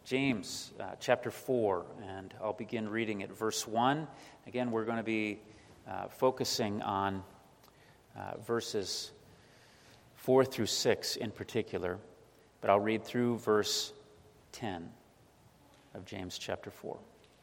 James chapter 4, and I'll begin reading at verse 1. Again, we're going to be focusing on verses 4 through 6 in particular, but I'll read through verse 10 of James chapter 4.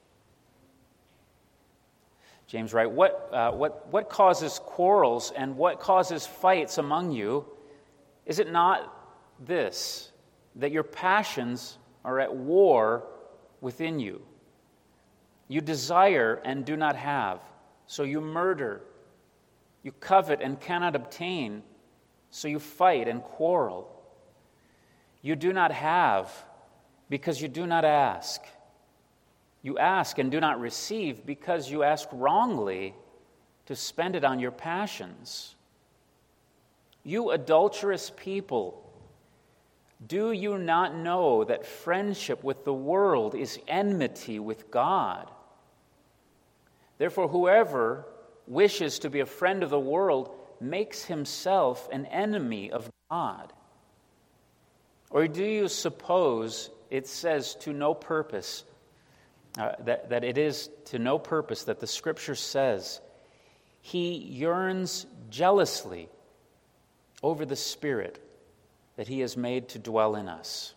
James writes, What causes quarrels and what causes fights among you? Is it not this, that your passions are at war within you? You desire and do not have, so you murder. You covet and cannot obtain, so you fight and quarrel. You do not have because you do not ask. You ask and do not receive because you ask wrongly to spend it on your passions. You adulterous people, do you not know that friendship with the world is enmity with God? Therefore, whoever wishes to be a friend of the world makes himself an enemy of God. Or do you suppose it says to no purpose, that it is to no purpose that the Scripture says, He yearns jealously over the Spirit that He has made to dwell in us.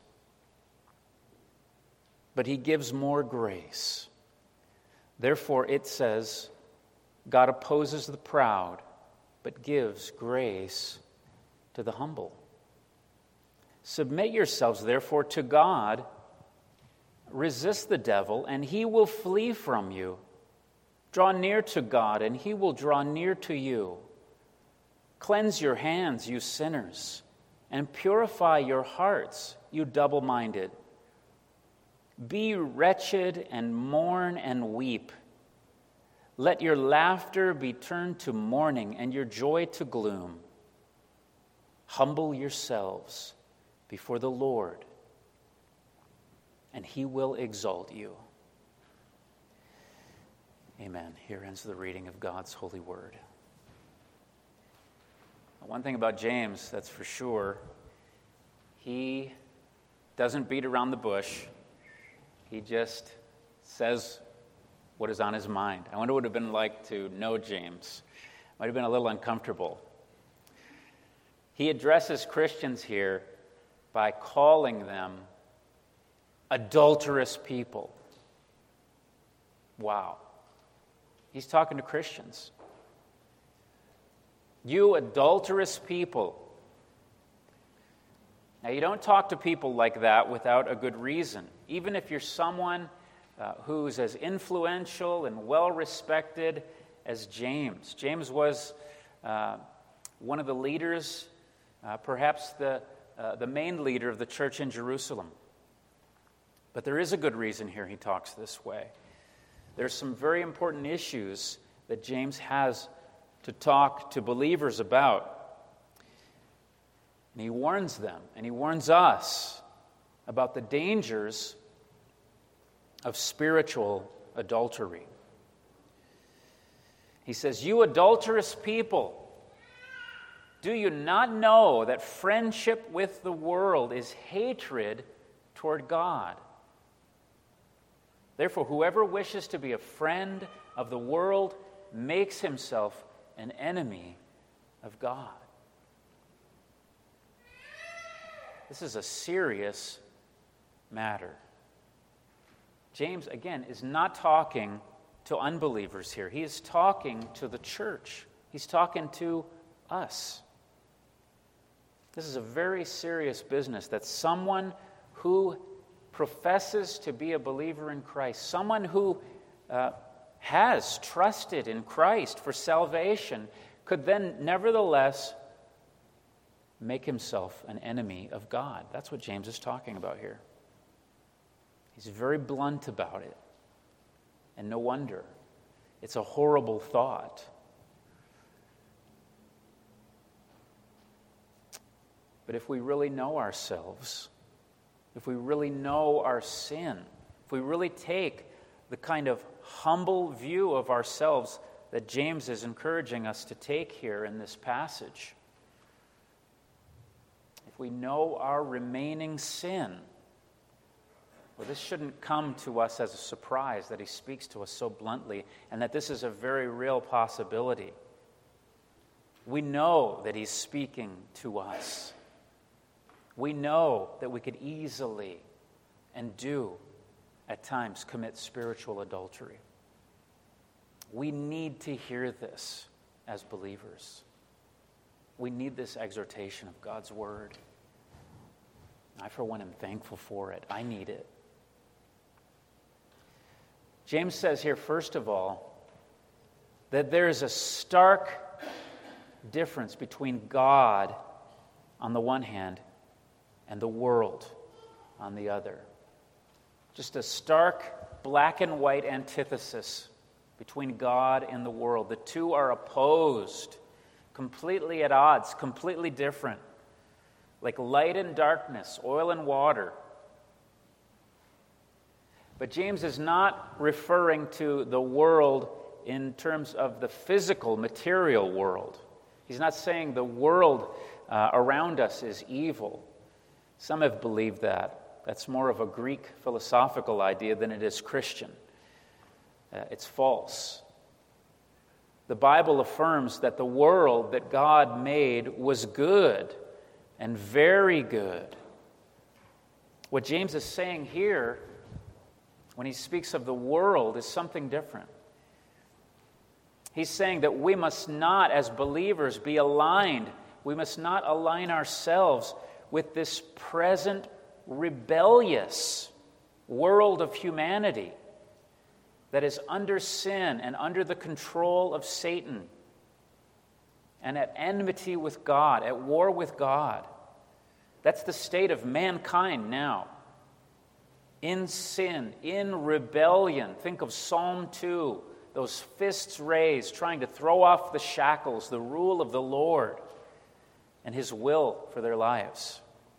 But He gives more grace. Therefore it says, God opposes the proud, but gives grace to the humble. Submit yourselves, therefore, to God. Resist the devil, and he will flee from you. Draw near to God, and He will draw near to you. Cleanse your hands, you sinners, and purify your hearts, you double-minded. Be wretched and mourn and weep. Let your laughter be turned to mourning and your joy to gloom. Humble yourselves before the Lord, and He will exalt you. Amen. Here ends the reading of God's holy word. One thing about James, that's for sure, he doesn't beat around the bush. He just says what is on his mind. I wonder what it would have been like to know James. Might have been a little uncomfortable. He addresses Christians here by calling them adulterous people. Wow. He's talking to Christians. You adulterous people. Now, you don't talk to people like that without a good reason. Even if you're someone who's as influential and well-respected as James. James was one of the leaders, perhaps the main leader of the church in Jerusalem. But there is a good reason here he talks this way. There's some very important issues that James has to talk to believers about. And he warns them, and he warns us about the dangers of spiritual adultery. He says, You adulterous people, do you not know that friendship with the world is hatred toward God? Therefore, whoever wishes to be a friend of the world makes himself an enemy of God. This is a serious matter. James, again, is not talking to unbelievers here. He is talking to the church. He's talking to us. This is a very serious business that someone who professes to be a believer in Christ, someone who has trusted in Christ for salvation, could then nevertheless make himself an enemy of God. That's what James is talking about here. He's very blunt about it. And no wonder. It's a horrible thought. But if we really know ourselves, if we really know our sin, if we really take the kind of humble view of ourselves that James is encouraging us to take here in this passage, if we know our remaining sin, Well, this shouldn't come to us as a surprise that he speaks to us so bluntly, and that this is a very real possibility. We know that he's speaking to us. We know that we could easily and do at times commit spiritual adultery. We need to hear this as believers. We need this exhortation of God's word. I, for one, am thankful for it. I need it. James says here, first of all, that there is a stark difference between God on the one hand and the world on the other. Just a stark black and white antithesis between God and the world. The two are opposed, completely at odds, completely different, like light and darkness, oil and water. But James is not referring to the world in terms of the physical, material world. He's not saying the world around us is evil. Some have believed that. That's more of a Greek philosophical idea than it is Christian. It's false. The Bible affirms that the world that God made was good and very good. What James is saying here, when he speaks of the world, is something different. He's saying that we must not, as believers, be aligned. We must not align ourselves with this present rebellious world of humanity that is under sin and under the control of Satan and at enmity with God, at war with God. That's the state of mankind now. In sin, in rebellion. Think of Psalm 2, those fists raised, trying to throw off the shackles, the rule of the Lord and his will for their lives.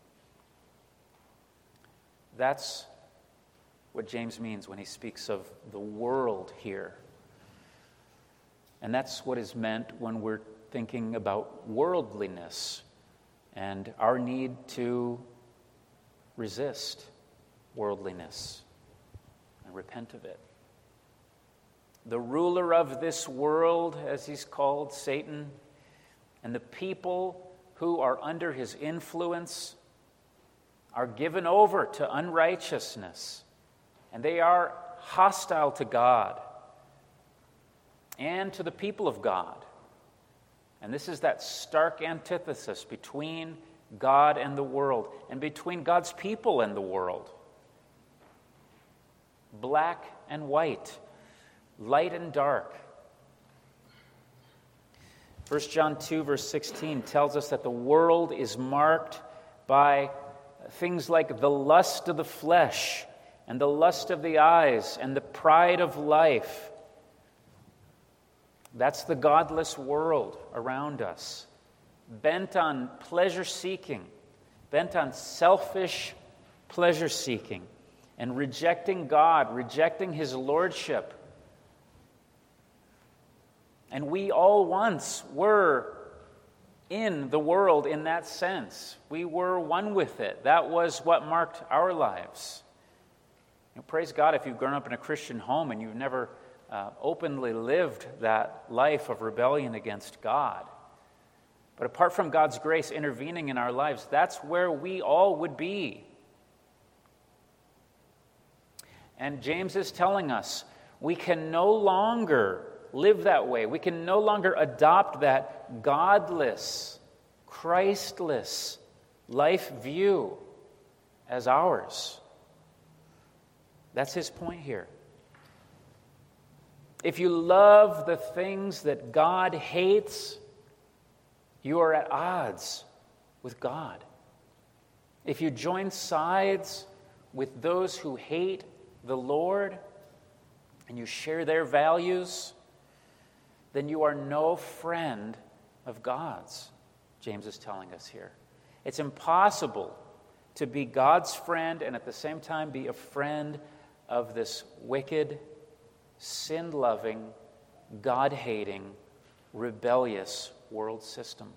That's what James means when he speaks of the world here. And that's what is meant when we're thinking about worldliness and our need to resist worldliness and repent of it. The ruler of this world, as he's called, Satan, and the people who are under his influence are given over to unrighteousness, and they are hostile to God and to the people of God. And this is that stark antithesis between God and the world, and between God's people and the world. Black and white, light and dark. 1 John 2, verse 16 tells us that the world is marked by things like the lust of the flesh and the lust of the eyes and the pride of life. That's the godless world around us, bent on pleasure-seeking, bent on selfish pleasure-seeking, and rejecting God, rejecting his lordship. And we all once were in the world in that sense. We were one with it. That was what marked our lives. Praise God if you've grown up in a Christian home and you've never openly lived that life of rebellion against God. But apart from God's grace intervening in our lives, that's where we all would be. And James is telling us we can no longer live that way. We can no longer adopt that godless, Christless life view as ours. That's his point here. If you love the things that God hates, you are at odds with God. If you join sides with those who hate the Lord and you share their values, then you are no friend of God's, James is telling us here. It's impossible to be God's friend and at the same time be a friend of this wicked, sin-loving, God-hating, rebellious world system.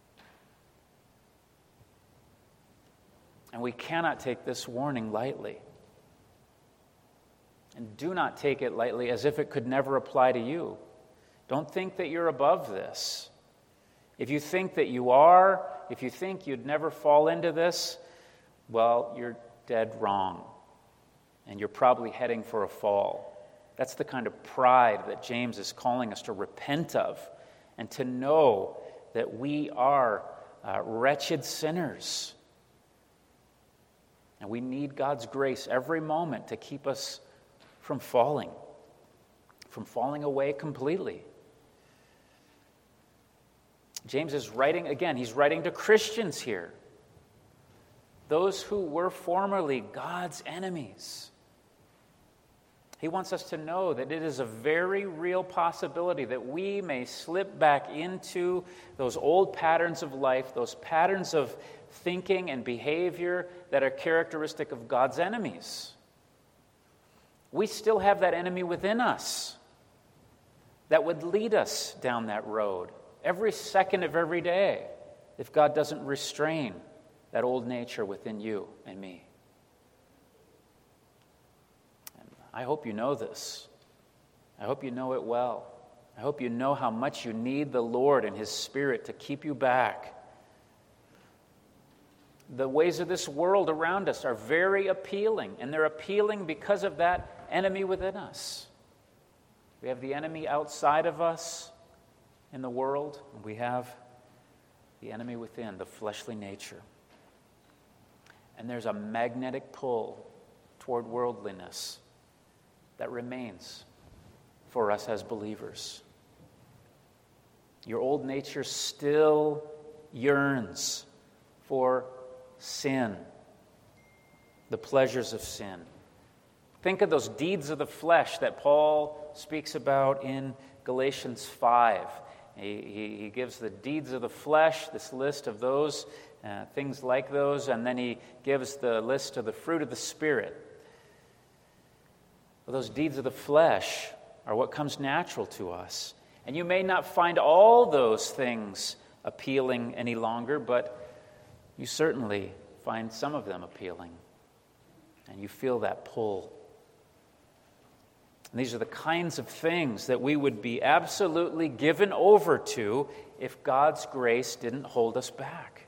And we cannot take this warning lightly. And do not take it lightly as if it could never apply to you. Don't think that you're above this. If you think that you are, if you think you'd never fall into this, well, you're dead wrong. And you're probably heading for a fall. That's the kind of pride that James is calling us to repent of and to know that we are wretched sinners. And we need God's grace every moment to keep us from falling away completely. James is writing, again, he's writing to Christians here. Those who were formerly God's enemies. He wants us to know that it is a very real possibility that we may slip back into those old patterns of life, those patterns of thinking and behavior that are characteristic of God's enemies. We still have that enemy within us that would lead us down that road every second of every day if God doesn't restrain that old nature within you and me. And I hope you know this. I hope you know it well. I hope you know how much you need the Lord and His Spirit to keep you back. The ways of this world around us are very appealing, and they're appealing because of that enemy within us. We have the enemy outside of us in the world, and we have the enemy within, the fleshly nature. And there's a magnetic pull toward worldliness that remains for us as believers. Your old nature still yearns for sin, the pleasures of sin. Think of those deeds of the flesh that Paul speaks about in Galatians 5. He gives the deeds of the flesh, this list of those, things like those, and then he gives the list of the fruit of the Spirit. Well, those deeds of the flesh are what comes natural to us. And you may not find all those things appealing any longer, but you certainly find some of them appealing. And you feel that pull. And these are the kinds of things that we would be absolutely given over to if God's grace didn't hold us back.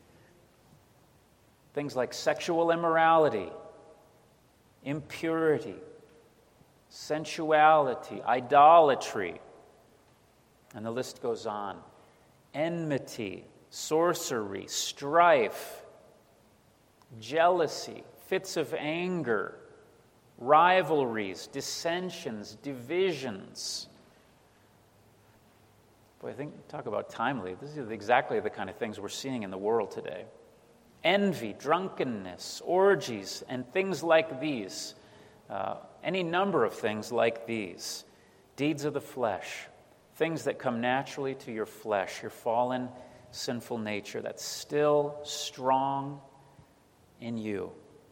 Things like sexual immorality, impurity, sensuality, idolatry, and the list goes on. Enmity, sorcery, strife, jealousy, fits of anger, rivalries, dissensions, divisions. Boy, I think, talk about timely. This is exactly the kind of things we're seeing in the world today. Envy, drunkenness, orgies, and things like these. Any number of things like these. Deeds of the flesh. Things that come naturally to your flesh, your fallen, sinful nature that's still strong in you.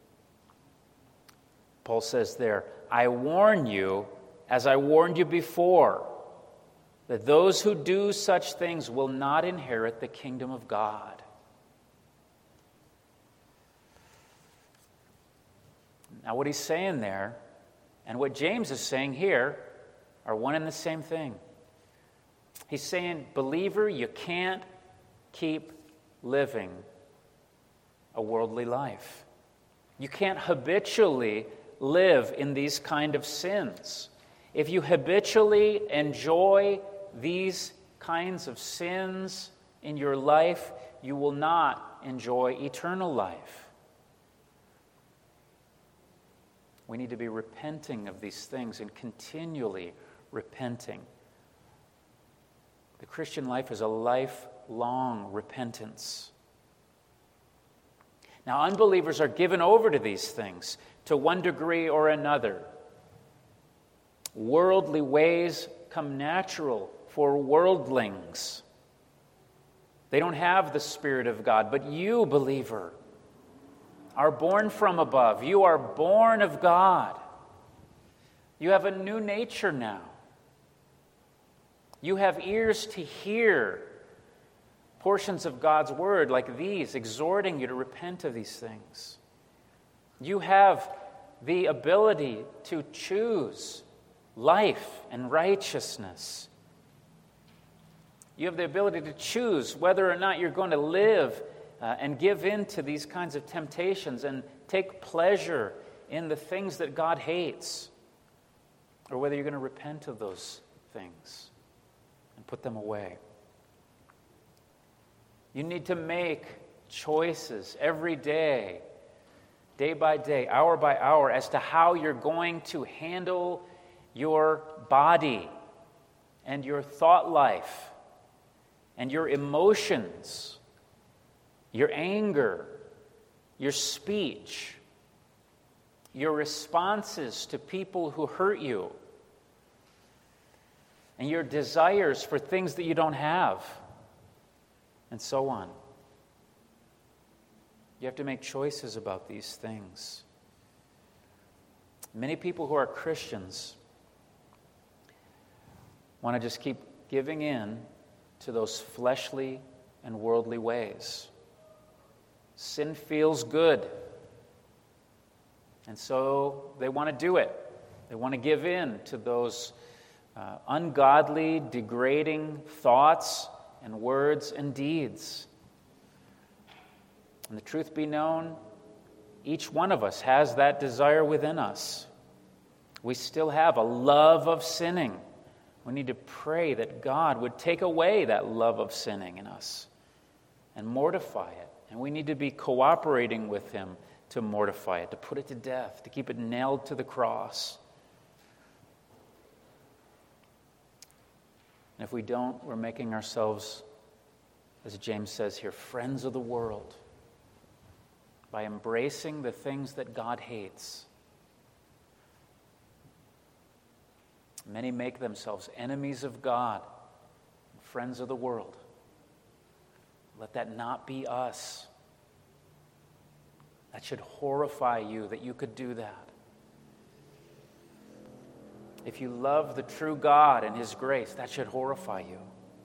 Paul says there, I warn you, as I warned you before, that those who do such things will not inherit the kingdom of God. Now, what he's saying there, and what James is saying here, are one and the same thing. He's saying, believer, you can't keep living a worldly life. You can't habitually live in these kind of sins. If you habitually enjoy these kinds of sins in your life, you will not enjoy eternal life. We need to be repenting of these things and continually repenting. The Christian life is a lifelong repentance. Now, unbelievers are given over to these things to one degree or another. Worldly ways come natural for worldlings. They don't have the Spirit of God, but you, believer, are born from above. You are born of God. You have a new nature now. You have ears to hear portions of God's word like these, exhorting you to repent of these things. You have the ability to choose life and righteousness. You have the ability to choose whether or not you're going to live and give in to these kinds of temptations and take pleasure in the things that God hates, or whether you're going to repent of those things and put them away. You need to make choices every day, day by day, hour by hour, as to how you're going to handle your body and your thought life and your emotions, your anger, your speech, your responses to people who hurt you, and your desires for things that you don't have, and so on. You have to make choices about these things. Many people who are Christians want to just keep giving in to those fleshly and worldly ways. Sin feels good, and so they want to do it. They want to give in to those ungodly, degrading thoughts and words and deeds. And the truth be known, each one of us has that desire within us. We still have a love of sinning. We need to pray that God would take away that love of sinning in us and mortify it. And we need to be cooperating with Him to mortify it, to put it to death, to keep it nailed to the cross. And if we don't, we're making ourselves, as James says here, friends of the world by embracing the things that God hates. Many make themselves enemies of God, friends of the world. Let that not be us. That should horrify you that you could do that. If you love the true God and His grace, that should horrify you.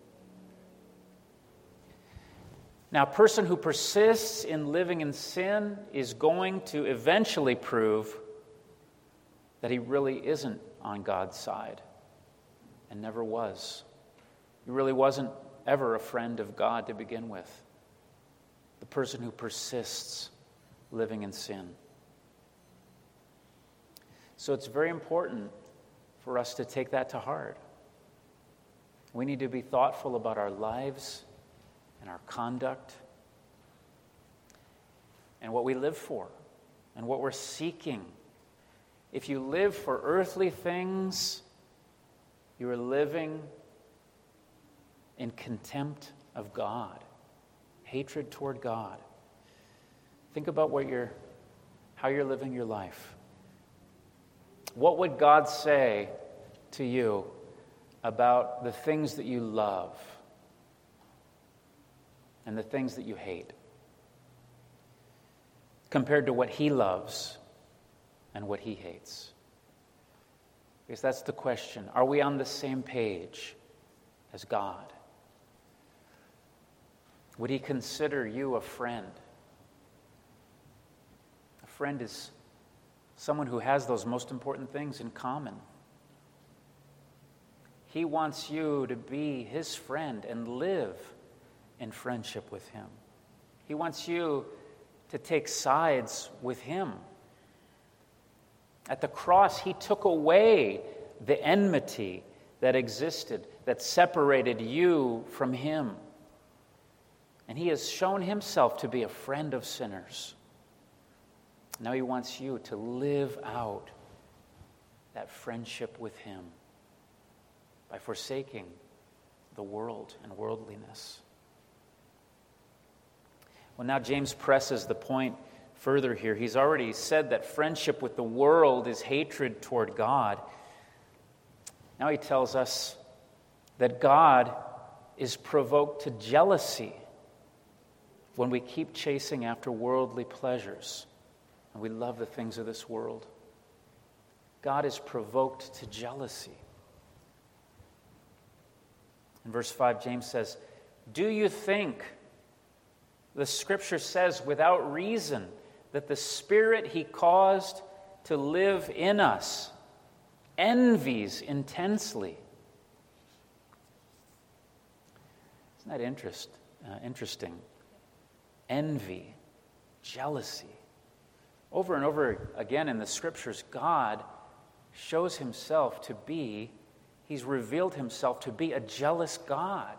Now, a person who persists in living in sin is going to eventually prove that he really isn't on God's side and never was. He really wasn't ever a friend of God to begin with. The person who persists living in sin. So it's very important for us to take that to heart. We need to be thoughtful about our lives and our conduct and what we live for and what we're seeking. If you live for earthly things, you are living in contempt of God, hatred toward God. Think about how you're living your life. What would God say to you about the things that you love and the things that you hate, compared to what He loves and what He hates? Because that's the question. Are we on the same page as God? Would He consider you a friend? A friend is someone who has those most important things in common. He wants you to be His friend and live in friendship with Him. He wants you to take sides with Him. At the cross, He took away the enmity that existed, that separated you from Him. And He has shown Himself to be a friend of sinners. Now He wants you to live out that friendship with Him by forsaking the world and worldliness. Well, now James presses the point further here. He's already said that friendship with the world is hatred toward God. Now he tells us that God is provoked to jealousy when we keep chasing after worldly pleasures and we love the things of this world. God is provoked to jealousy. In verse 5, James says, "Do you think," the Scripture says without reason, "that the Spirit He caused to live in us, envies intensely. Isn't that interesting? Envy, jealousy. Over and over again in the Scriptures, God shows himself to be, he's revealed himself to be a jealous God.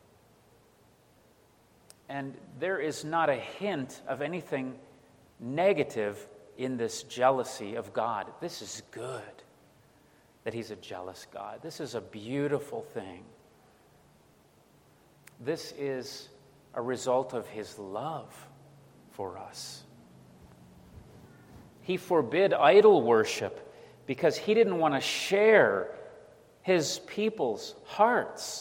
And there is not a hint of anything negative in this jealousy of God. This is good that he's a jealous God. This is a beautiful thing. This is a result of his love for us. He forbid idol worship because he didn't want to share his people's hearts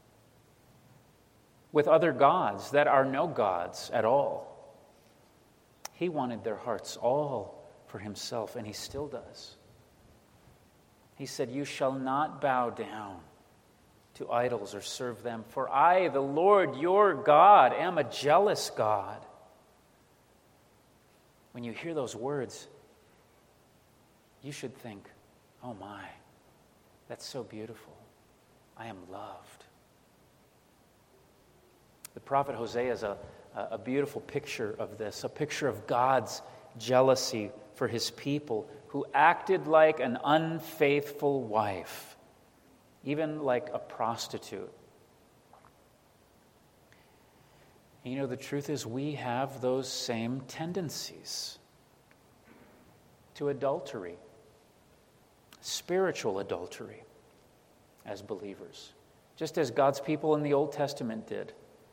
with other gods that are no gods at all. He wanted their hearts all for himself, and he still does. He said, "You shall not bow down to idols or serve them, for I, the Lord your God, am a jealous God." When you hear those words, you should think, "Oh my, that's so beautiful. I am loved." The prophet Hosea is a beautiful picture of this, a picture of God's jealousy for his people who acted like an unfaithful wife, even like a prostitute. And you know, the truth is we have those same tendencies to adultery, spiritual adultery, as believers, just as God's people in the Old Testament did.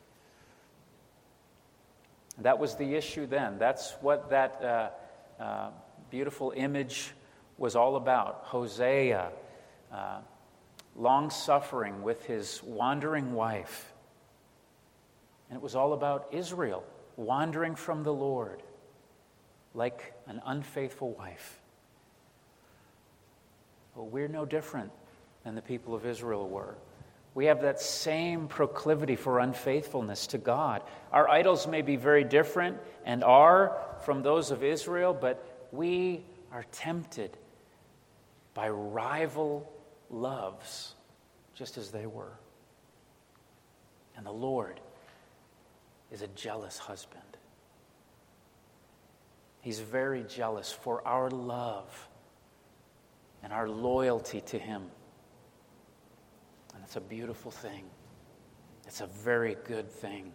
That was the issue then. That's what that beautiful image was all about. Hosea, long-suffering with his wandering wife. And it was all about Israel wandering from the Lord like an unfaithful wife. Well, we're no different than the people of Israel were. We have that same proclivity for unfaithfulness to God. Our idols may be very different and are from those of Israel, but we are tempted by rival loves, just as they were. And the Lord is a jealous husband. He's very jealous for our love and our loyalty to him. And it's a beautiful thing. It's a very good thing.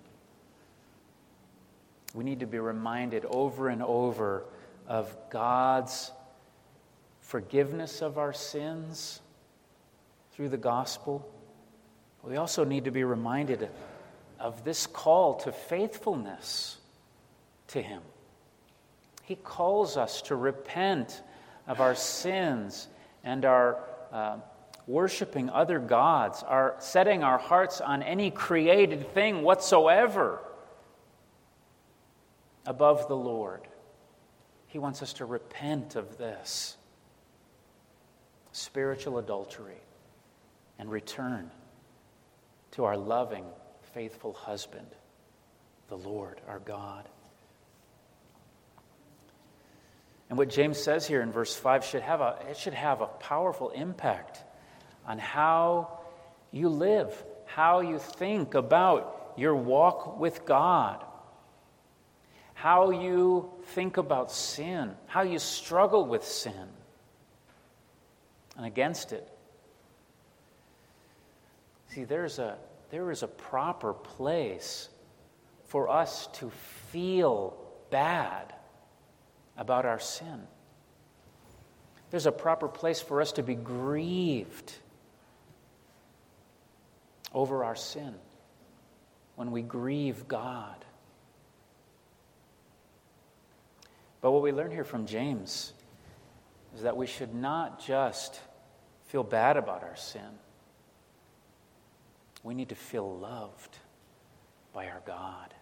We need to be reminded over and over of God's forgiveness of our sins through the gospel. We also need to be reminded of this call to faithfulness to him. He calls us to repent of our sins and our worshiping other gods, our setting our hearts on any created thing whatsoever above the Lord. He wants us to repent of this spiritual adultery and return to our loving, faithful husband, the Lord, our God. And what James says here in verse 5 should have a powerful impact on how you live, how you think about your walk with God, how you think about sin, how you struggle with sin and against it. See, there is a proper place for us to feel bad about our sin. There's a proper place for us to be grieved over our sin when we grieve God. But what we learn here from James is that we should not just feel bad about our sin. We need to feel loved by our God.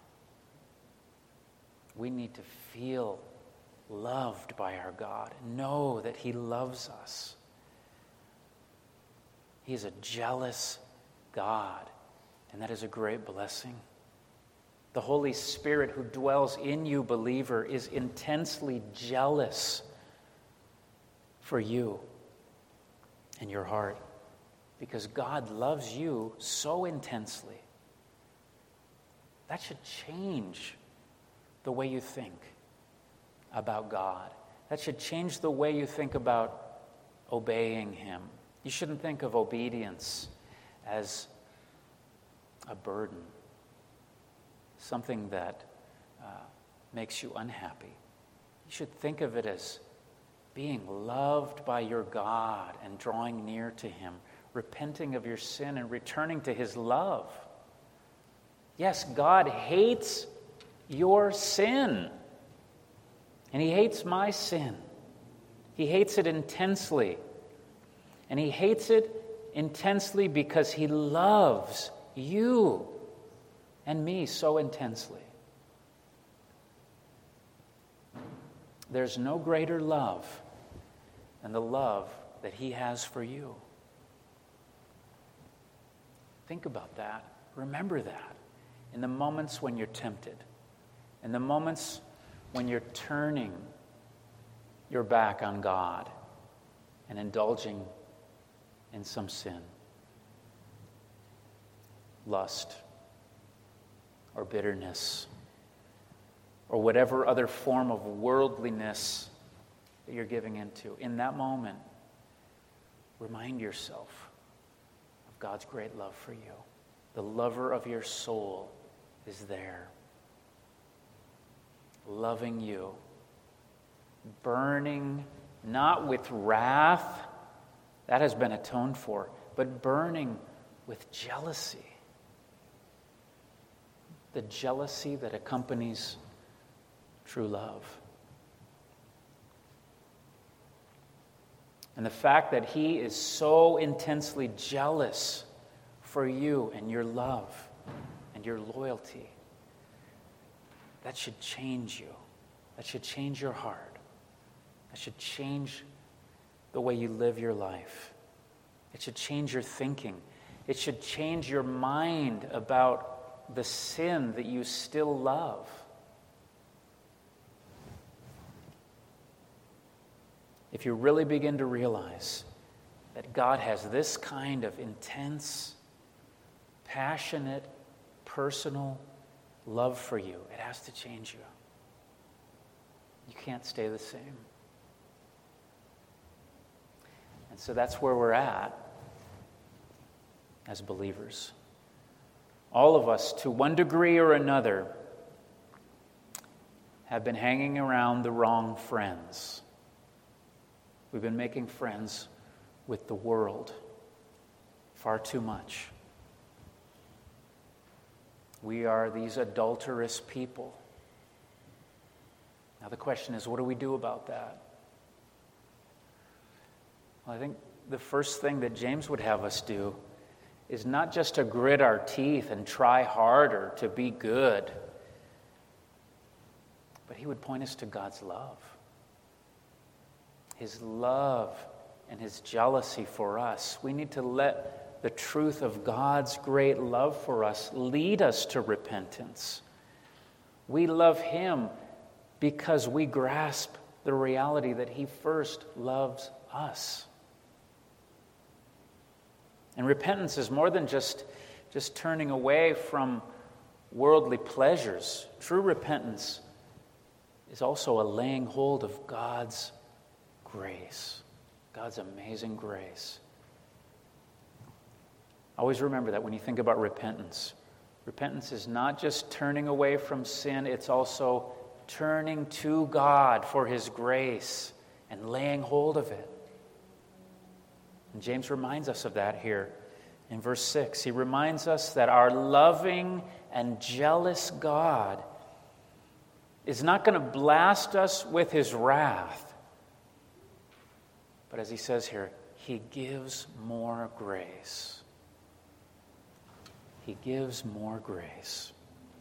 We need to feel loved by our God. Know that he loves us. He is a jealous God, and that is a great blessing. The Holy Spirit who dwells in you, believer, is intensely jealous for you and your heart, because God loves you so intensely. That should change the way you think about God. That should change the way you think about obeying Him. You shouldn't think of obedience as a burden, something that makes you unhappy. You should think of it as being loved by your God and drawing near to Him, repenting of your sin and returning to His love. Yes, God hates your sin, and He hates my sin. He hates it intensely, and He hates it intensely because He loves you and me so intensely. There's no greater love than the love that He has for you. Think about that. Remember that. In the moments when you're tempted, in the moments when you're turning your back on God and indulging in some sin, lust, or bitterness, or whatever other form of worldliness that you're giving into. In that moment, remind yourself of God's great love for you. The lover of your soul is there, loving you, burning not with wrath, that has been atoned for, but burning with jealousy. The jealousy that accompanies true love. And the fact that He is so intensely jealous for you and your love and your loyalty, that should change you. That should change your heart. That should change the way you live your life. It should change your thinking. It should change your mind about the sin that you still love. If you really begin to realize that God has this kind of intense, passionate, personal love for you, it has to change you. You can't stay the same. And so that's where we're at as believers. All of us, to one degree or another, have been hanging around the wrong friends. We've been making friends with the world far too much. We are these adulterous people. Now the question is, what do we do about that? Well, I think the first thing that James would have us do is not just to grit our teeth and try harder to be good, but he would point us to God's love. His love and His jealousy for us. We need to let the truth of God's great love for us lead us to repentance. We love Him because we grasp the reality that He first loves us. And repentance is more than just turning away from worldly pleasures. True repentance is also a laying hold of God's grace, God's amazing grace. Always remember that when you think about repentance. Repentance is not just turning away from sin, it's also turning to God for His grace and laying hold of it. And James reminds us of that here in verse 6. He reminds us that our loving and jealous God is not going to blast us with His wrath. But as he says here, He gives more grace. He gives more grace.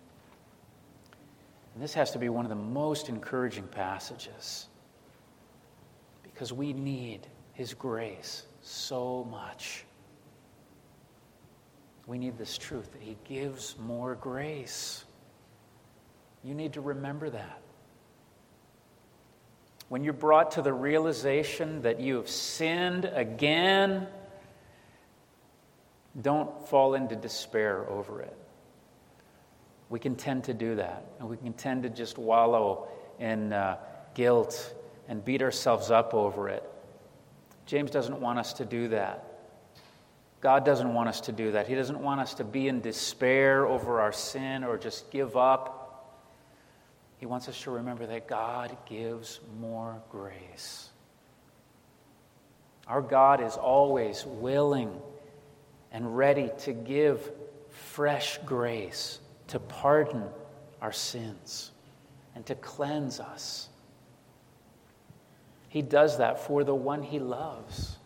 And this has to be one of the most encouraging passages because we need His grace so much. We need this truth that He gives more grace. You need to remember that. when you're brought to the realization that you have sinned again, don't fall into despair over it. We can tend to do that, and we can tend to just wallow in guilt and beat ourselves up over it. James doesn't want us to do that. God doesn't want us to do that. He doesn't want us to be in despair over our sin or just give up. He wants us to remember that God gives more grace. Our God is always willing and ready to give fresh grace, to pardon our sins and to cleanse us. He does that for the one he loves.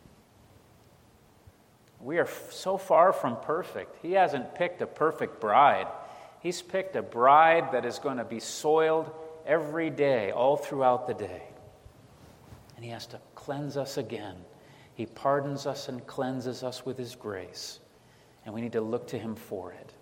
We are so far from perfect. He hasn't picked a perfect bride. He's picked a bride that is going to be soiled every day, all throughout the day. And he has to cleanse us again. He pardons us and cleanses us with his grace. And we need to look to him for it.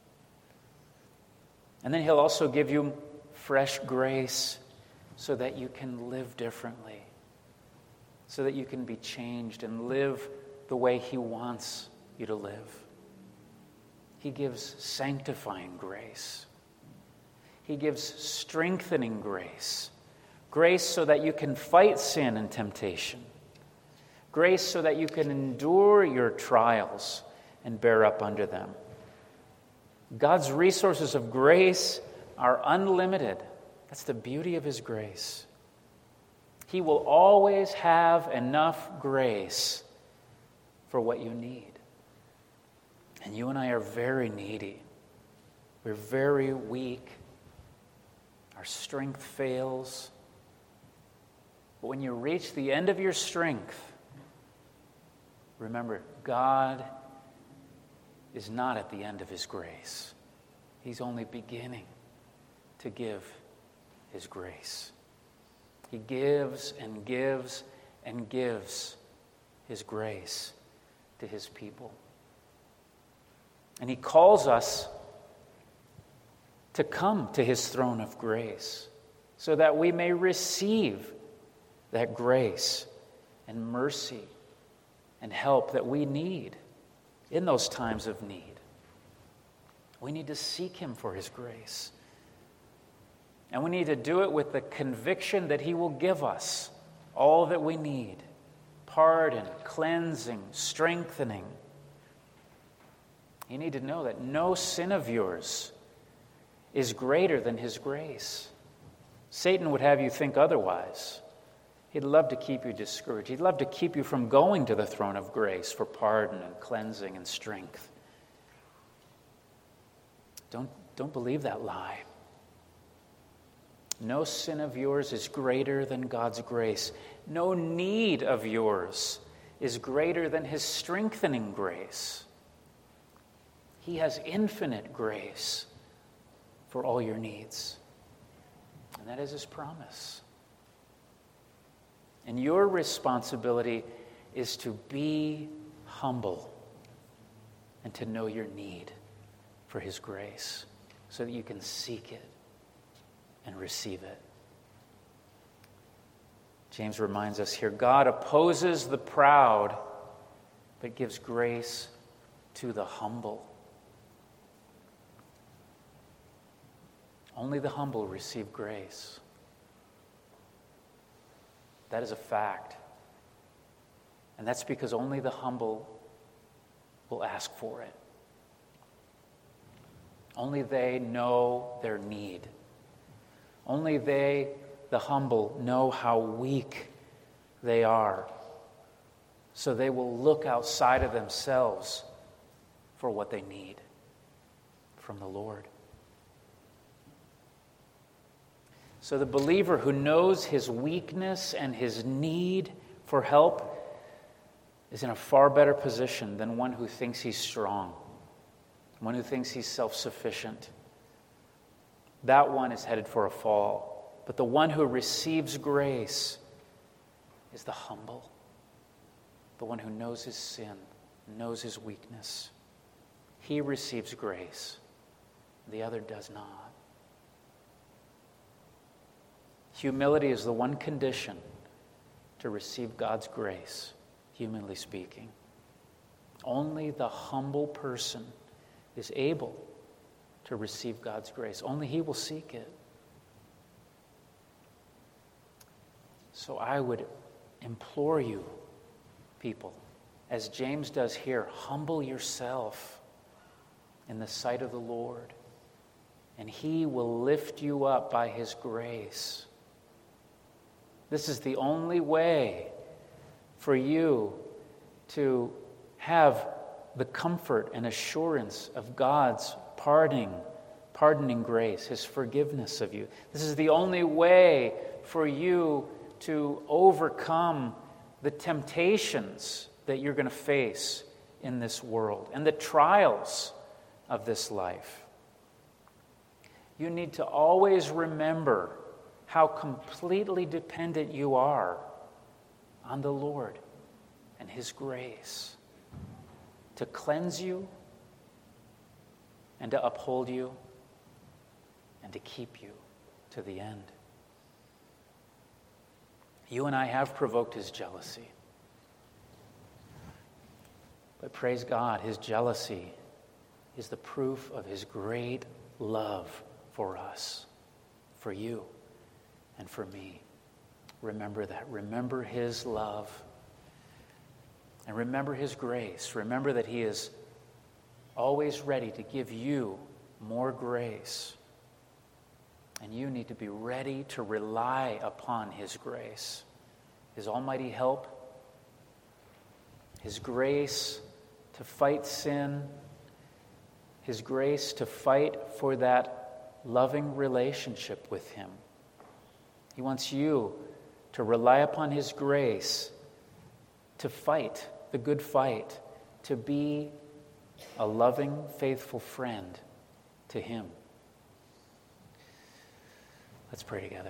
And then he'll also give you fresh grace so that you can live differently, so that you can be changed and live the way he wants you to live. He gives sanctifying grace. He gives strengthening grace. Grace so that you can fight sin and temptation. Grace so that you can endure your trials and bear up under them. God's resources of grace are unlimited. That's the beauty of his grace. He will always have enough grace for what you need. And you and I are very needy. We're very weak. Our strength fails. But when you reach the end of your strength, remember, God is not at the end of his grace. He's only beginning to give his grace. He gives and gives and gives his grace to his people. And he calls us to come to his throne of grace so that we may receive that grace and mercy and help that we need in those times of need. We need to seek him for his grace. And we need to do it with the conviction that he will give us all that we need: pardon, cleansing, strengthening. You need to know that no sin of yours is greater than his grace. Satan would have you think otherwise. He'd love to keep you discouraged. He'd love to keep you from going to the throne of grace for pardon and cleansing and strength. Don't believe that lie. No sin of yours is greater than God's grace. No need of yours is greater than his strengthening grace. He has infinite grace for all your needs. And that is his promise. And your responsibility is to be humble and to know your need for his grace so that you can seek it and receive it. James reminds us here, God opposes the proud, but gives grace to the humble. Only the humble receive grace. That is a fact. And that's because only the humble will ask for it. Only they know their need. Only they, the humble, know how weak they are. So they will look outside of themselves for what they need from the Lord. So the believer who knows his weakness and his need for help is in a far better position than one who thinks he's strong, one who thinks he's self-sufficient. That one is headed for a fall. But the one who receives grace is the humble, the one who knows his sin, knows his weakness. He receives grace. The other does not. Humility is the one condition to receive God's grace, humanly speaking. Only the humble person is able to receive God's grace. Only he will seek it. So I would implore you, people, as James does here, humble yourself in the sight of the Lord, and he will lift you up by his grace. This is the only way for you to have the comfort and assurance of God's pardoning grace, his forgiveness of you. This is the only way for you to overcome the temptations that you're going to face in this world and the trials of this life. You need to always remember how completely dependent you are on the Lord and his grace to cleanse you and to uphold you and to keep you to the end. You and I have provoked his jealousy. But praise God, his jealousy is the proof of his great love for us, for you, and for me. Remember that. Remember his love. And remember his grace. Remember that he is always ready to give you more grace. And you need to be ready to rely upon his grace, his almighty help, his grace to fight sin, his grace to fight for that loving relationship with him. He wants you to rely upon his grace to fight the good fight, to be a loving, faithful friend to him. Let's pray together.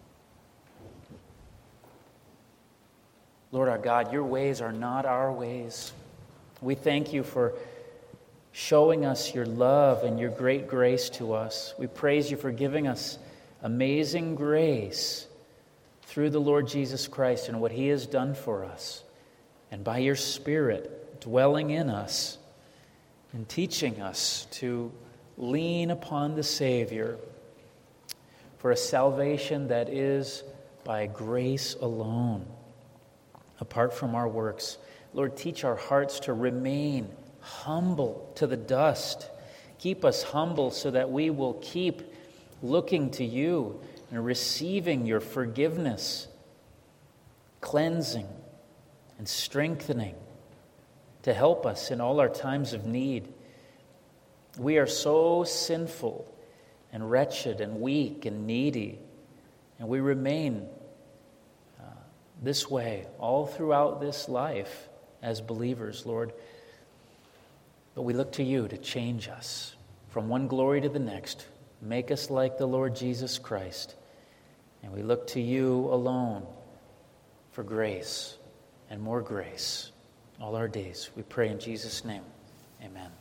Lord our God, your ways are not our ways. We thank you for showing us your love and your great grace to us. We praise you for giving us amazing grace through the Lord Jesus Christ and what he has done for us. And by your Spirit dwelling in us and teaching us to lean upon the Savior for a salvation that is by grace alone, apart from our works. Lord, teach our hearts to remain humble to the dust. Keep us humble so that we will keep looking to you and receiving your forgiveness, cleansing, and strengthening to help us in all our times of need. We are so sinful and wretched and weak and needy, and we remain this way all throughout this life as believers, Lord. But we look to you to change us from one glory to the next. Make us like the Lord Jesus Christ. And we look to you alone for grace and more grace all our days. We pray in Jesus' name. Amen.